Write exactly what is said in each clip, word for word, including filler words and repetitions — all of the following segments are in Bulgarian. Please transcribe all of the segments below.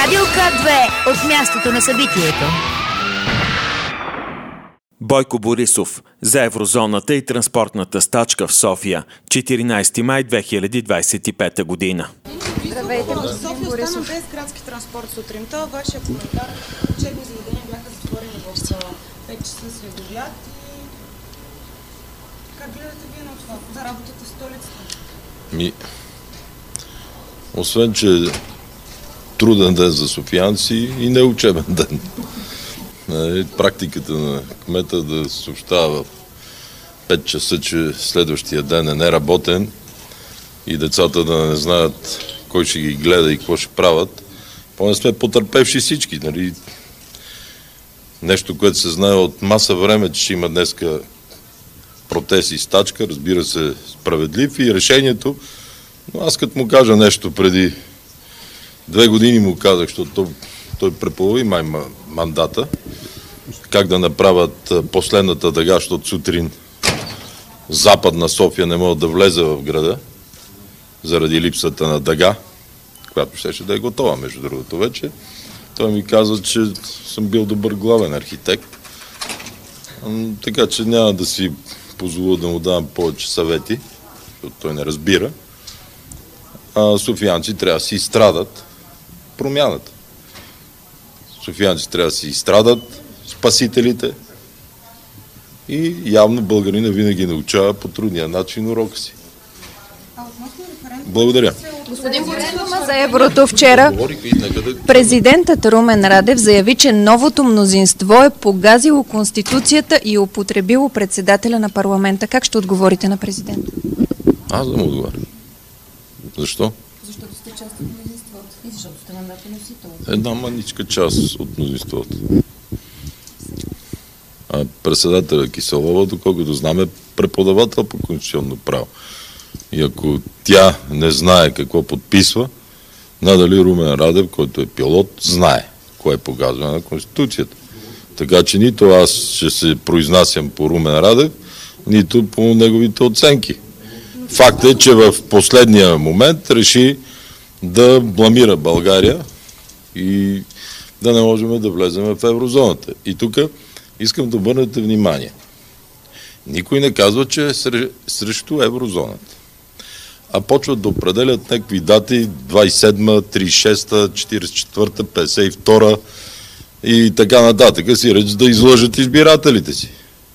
Радио К две от мястото на събитието. Бойко Борисов за еврозоната и транспортната стачка в София, четиринайсети май две хиляди двайсет и пета година. Здравейте, София остана без градски транспорт сутринта. Вашия коментар: учебни заведения бяха затворени в пет часа след обяд. И как гледате вие на това за работата в столицата? Ми, освен, че труден ден за софиянци и не учебен ден. Практиката на кмета да съобщава в пет часа, че следващия ден е неработен и децата да не знаят кой ще ги гледа и какво ще правят, поне сме потърпевши всички. Нали? Нещо, което се знае от маса време, че ще има днеска протест и стачка, разбира се, справедлив и решението. Но аз като му кажа нещо преди две години му казах, защото той преполови май мандата, как да направят последната дъга, защото сутрин западна София не може да влезе в града заради липсата на дъга, която щеше да е готова, между другото вече. Той ми каза, че съм бил добър главен архитект, така че няма да си позволя да му давам повече съвети, защото той не разбира. А софиянци трябва да си изстрадат промяната. Софиянци трябва да си изстрадат спасителите и явно българина винаги научава по трудния начин урока си. Благодаря. Господин Борисов, за еврото вчера президентът Румен Радев заяви, че новото мнозинство е погазило Конституцията и употребило председателя на парламента. Как ще отговорите на президента? Аз да му отговоря. Защо? Защото сте част от мнозинството и защото сте мандатоносител. Една маничка част от мнозинството. А председателя Киселова, доколкото знам, е преподавател по конституционно право. И ако тя не знае какво подписва, надали Румен Радев, който е пилот, знае кое е погазване на Конституцията. Така че нито аз ще се произнасям по Румен Радев, нито по неговите оценки. Факт е, че в последния момент реши да бламира България и да не можем да влезем в еврозоната. И тук искам да обърнете внимание. Никой не казва, че е срещу еврозоната. А почват да определят някакви дати двайсет и седма, трийсет и шеста, четирийсет и четвърта, петдесет и втора и така нататък. Си реч да излъжат избирателите си.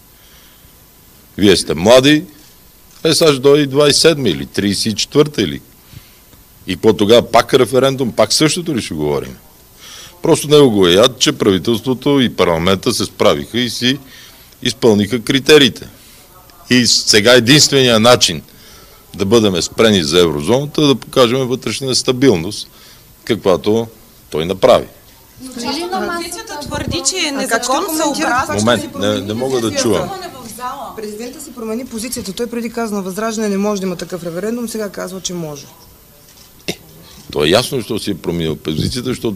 Вие сте млади, е сега ще дойде двайсет и седма или трийсет и четвърта или... И по тогава пак референдум, пак същото ли ще говорим? Просто него го е яд, че правителството и парламента се справиха и си изпълниха критериите. И сега единствения начин да бъдем спрени за еврозоната, да покажем вътрешна стабилност, каквато той направи. Опозицията твърди, че е незаконосъобразно. Момент, не, не мога да чувам. Президента си промени позицията. Той преди каза на Възраждане не може да има такъв референдум, сега казва, че може. Е, то е ясно, защото си е променил позицията, защото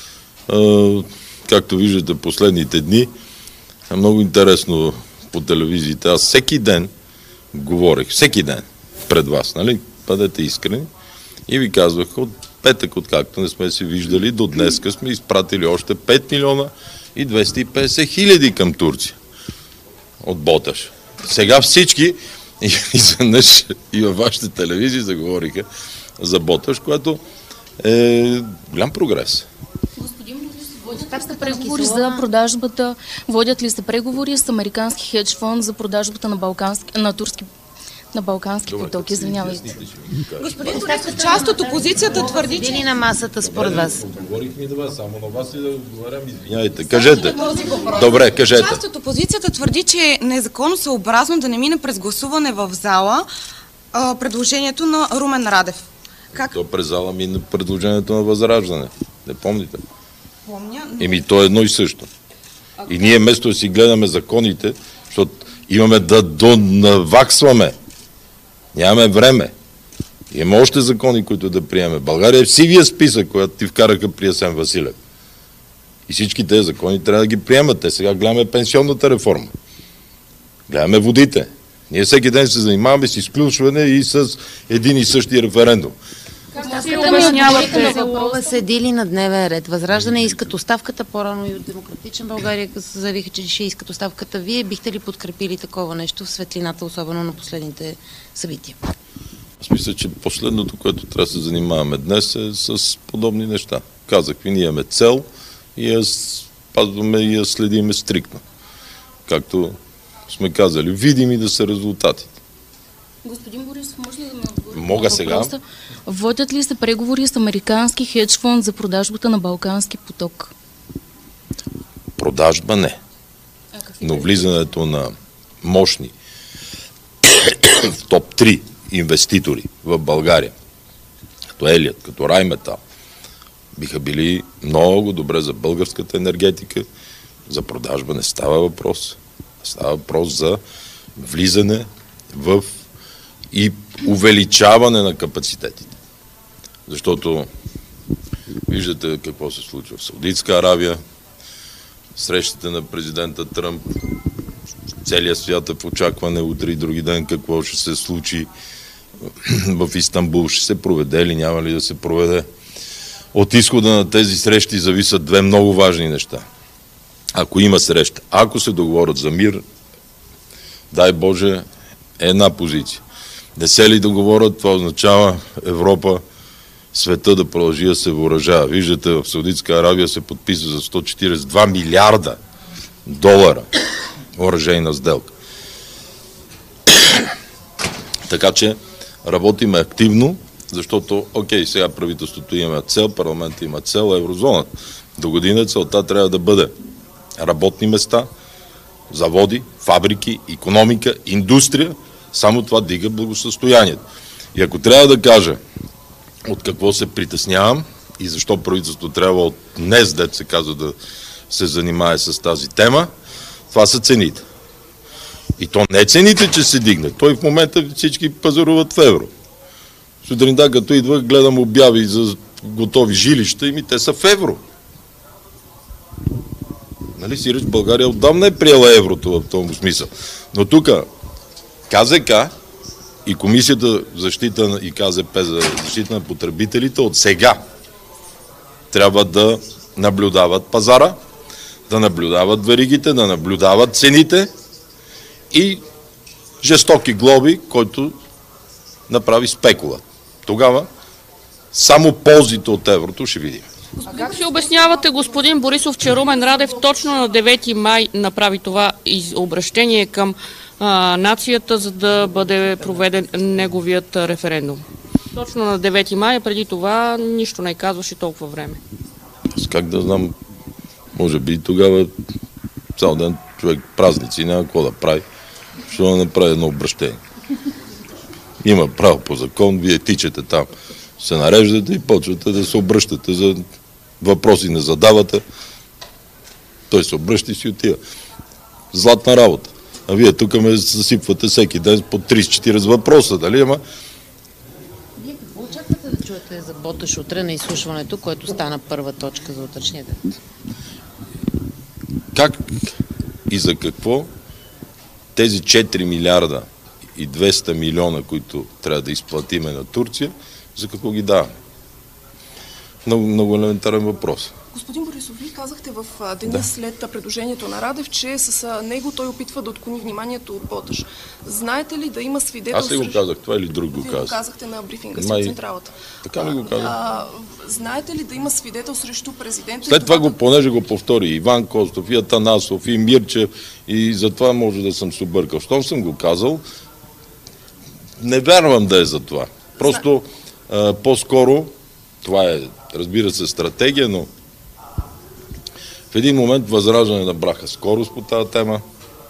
е, както виждате последните дни, е много интересно по телевизиите. Аз всеки ден говорех, всеки ден пред вас, нали? Бъдете искрени. И ви казвах, от петък, откакто не сме се виждали, до днеска сме изпратили още пет милиона и двеста и петдесет хиляди към Турция. От Боташ. Сега всички изведнъж и във вашите телевизии заговориха за Боташ, което е голям прогрес. Господин Борисов, водят ли сте преговори за продажбата, водят ли се преговори с американски хедж фонд за продажбата на, балкански, на турски на балкански потоки, извинявайте. Господин Борисов, част от опозицията твърди, че... на масата според вас. Говорихме до вас, само на вас и да отговарям, извинявайте. Кажете. Добре, кажете. Част от опозицията твърди, че е незаконосъобразно да не мине през гласуване в зала а, предложението на Румен Радев. Как? То през зала мина предложението на Възраждане. Не помните? Помня. Еми, то е едно и също. И ние вместо да си гледаме законите, защото имаме да донаваксваме. Нямаме време. Имаме още закони, които да приемем. България е в сивия списък, който ти вкараха при Асен Василев. И всички тези закони трябва да ги приемат. Те сега гледаме пенсионната реформа. Гледаме водите. Ние всеки ден се занимаваме с изключване и с един и същи референдум. обяснявате. Петкова седи на дневен ред. Възраждане искат оставката, по-рано и от Демократична България заявиха, че ще искат оставката. Вие бихте ли подкрепили такова нещо в светлината, особено на последните събития? Аз мисля, че последното, което трябва да се занимаваме днес е с подобни неща. Казах ви, ние имаме цел и я спазваме и я следиме стриктно. Както сме казали, видими да са резултатите. Господин Борисов, може ли да ме отговорите? Мога сега. Водят ли се преговори с американски хедж фонд за продажбата на Балкански поток? Продажба не. Но влизането на мощни в топ три инвеститори в България, като Елият, като Райметал, биха били много добре за българската енергетика. За продажба не става въпрос. Става въпрос за влизане в и увеличаване на капацитетите. Защото виждате какво се случва в Саудитска Аравия, срещите на президента Тръмп, целият свят е в очакване утре и други ден какво ще се случи в Истанбул, ще се проведе или няма ли да се проведе. От изхода на тези срещи зависят две много важни неща. Ако има среща, ако се договорят за мир, дай Боже, една позиция. Не се ли договорят, това означава Европа, света да продължи да се въоръжава. Виждате, в Саудитска Аравия се подписва за сто четиридесет и два милиарда долара оръжейна сделка. Така че работиме активно, защото, окей, сега правителството има цел, парламентът има цел, еврозоната. До година целта трябва да бъде работни места, заводи, фабрики, икономика, индустрия. Само това дига благосъстоянието. И ако трябва да кажа от какво се притеснявам и защо правителството трябва от днес, дет се казва, да се занимае с тази тема, това са цените. И то не цените, че се дигнат. Той в момента всички пазаруват в евро. Сутринта, като идвах, гледам обяви за готови жилища и ми те са в евро. Нали си реч, България отдавна е приела еврото в този смисъл. Но тук КЗК и Комисията защита и КЗП за защита на потребителите от сега трябва да наблюдават пазара, да наблюдават веригите, да наблюдават цените и жестоки глоби, който направи спекула. Тогава само ползите от еврото ще видим. А как си обяснявате, господин Борисов, че Румен Радев точно на девети май направи това обращение към а, нацията, за да бъде проведен неговият референдум? Точно на девети май, преди това нищо не казваше толкова време. Аз как да знам, може би тогава цял ден човек празници, няма какво да прави, ще да направи едно обращение. Има право по закон, вие тичате там, се нареждате и почвате да се обръщате за въпроси, не задавате. Той се обръща и си отива. Златна работа. А вие тук ме засипвате всеки ден по трийсет-четирийсет въпроса, дали? Ама Вие какво очаквате да чуете за Боташ утре на изслушването, което стана първа точка за утрешния ден? Как и за какво тези четири милиарда и двеста милиона, които трябва да изплатиме на Турция, за какво ги даваме? Много, много елементарен въпрос. Господин Борисов, вие казахте в деня да. след предложението на Радев, че с него той опитва да отклони вниманието от Боташ. Знаете ли да има свидетел... Аз ли го казах това или друг го казах? Вие го казахте на брифинга си Май... от Централата. Така ли го казах? А, знаете ли да има свидетел срещу президента? След това, това го, понеже го повтори Иван Костов, и Атанасов, и Мирчев, и затова може да съм се объркал. Щом съм го казал, не вярвам да е за това. Просто а, по-скоро, това е, разбира се, стратегия, но в един момент Възраждане набраха скорост по тази тема.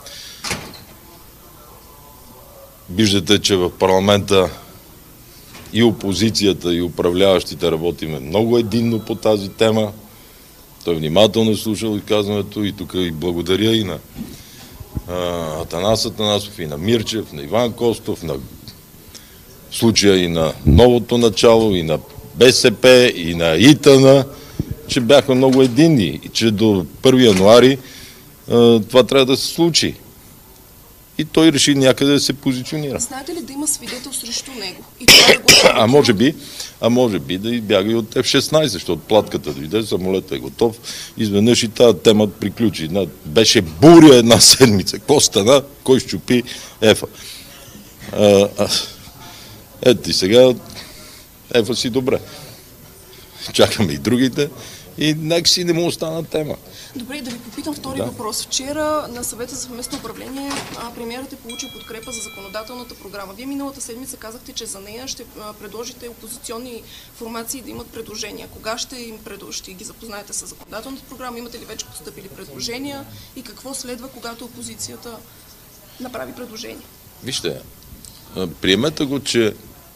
Виждате, че в парламента и опозицията, и управляващите работиме много единно по тази тема. Той внимателно е слушал изказването и тук и благодаря и на а, Атанас Атанасов, и на Мирчев, на Иван Костов, на в случая и на новото начало, и на БСП, и на ИТАНА, че бяхме много единни и че до първи януари а, това трябва да се случи. и той реши някъде да се позиционира. Знаете ли да има свидетел срещу него? И това да го... а може би, а може би да избяга и от Еф шестнайсет, защото платката дойде, самолетът е готов. Изведнъж и тази тема приключи. Беше буря една седмица. Какво стана? Кой щупи Ефа? А, а, ето и сега Ефа си добре. Чакаме и другите и нека си не му остана тема. Добре, да ви попитам втори да. въпрос. Вчера на съвета за съвместно управление премиерът е получил подкрепа за законодателната програма. Вие миналата седмица казахте, че за нея ще предложите опозиционни формации да имат предложения. Кога ще им предложите? Ги запознаете с законодателната програма? Имате ли вече постъпили предложения? И какво следва, когато опозицията направи предложение? Вижте, приемете го, че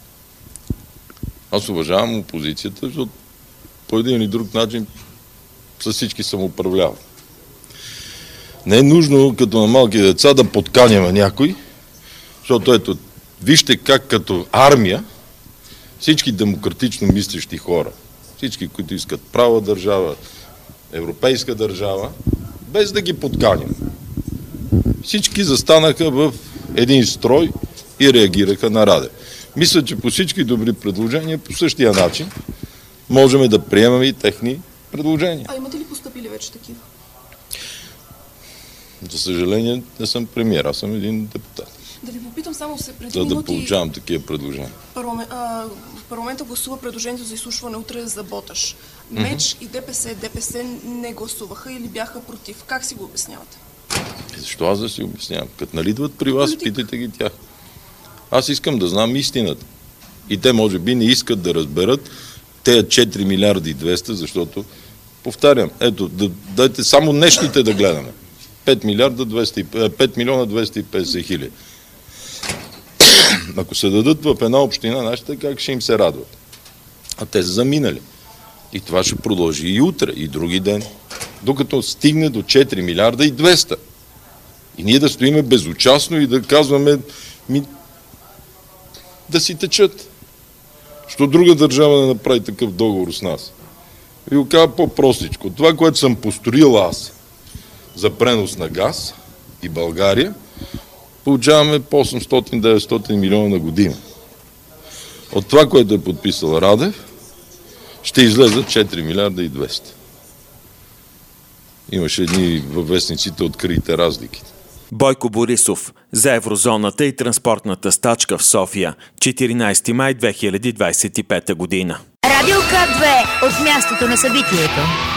аз уважавам опозицията, защото по един или друг начин с всички съм управлявал. Не е нужно, като на малки деца, да подканяме някой, защото ето, вижте как като армия всички демократично мислещи хора, всички, които искат права държава, европейска държава, без да ги подканям, всички застанаха в един строй и реагираха на Радев. Мисля, че по всички добри предложения, по същия начин, можем да приемаме и техни предложения. А имате ли постъпили вече такива? За съжаление, не съм премиер, аз съм един депутат. Да ви попитам само се преди За минути... да получавам такива предложения. Парламент, а, парламента гласува предложението за изслушване утре за Боташ. Меч mm-hmm. и ДПС, ДПС не гласуваха или бяха против. Как си го обяснявате? Защо аз да си обяснявам? Като налидват при вас, Политик. Питайте ги тях. Аз искам да знам истината. И те може би не искат да разберат тези четири милиарда и двеста, защото, повтарям, ето, да, дайте само днешните да гледаме. пет милиарда двеста, пет милиона двеста и петдесет хиляди. Ако се дадат в една община, нашите как ще им се радват? А те са заминали. И това ще продължи и утре, и други ден, докато стигне до четири милиарда и двеста. И ние да стоиме безучастно и да казваме ми, да си течат. Що друга държава да направи такъв договор с нас? Ви го кажа по-простичко. Това, което съм построил аз за пренос на газ и България, получаваме по осемстотин до деветстотин милиона на година. От това, което е подписал Радев, ще излезат четири милиарда и двеста. Имаше едни във вестниците, открийте разликите. Бойко Борисов за еврозоната и транспортната стачка в София, четиринайсети май две хиляди двадесет и пета година. Радио К две от мястото на събитието.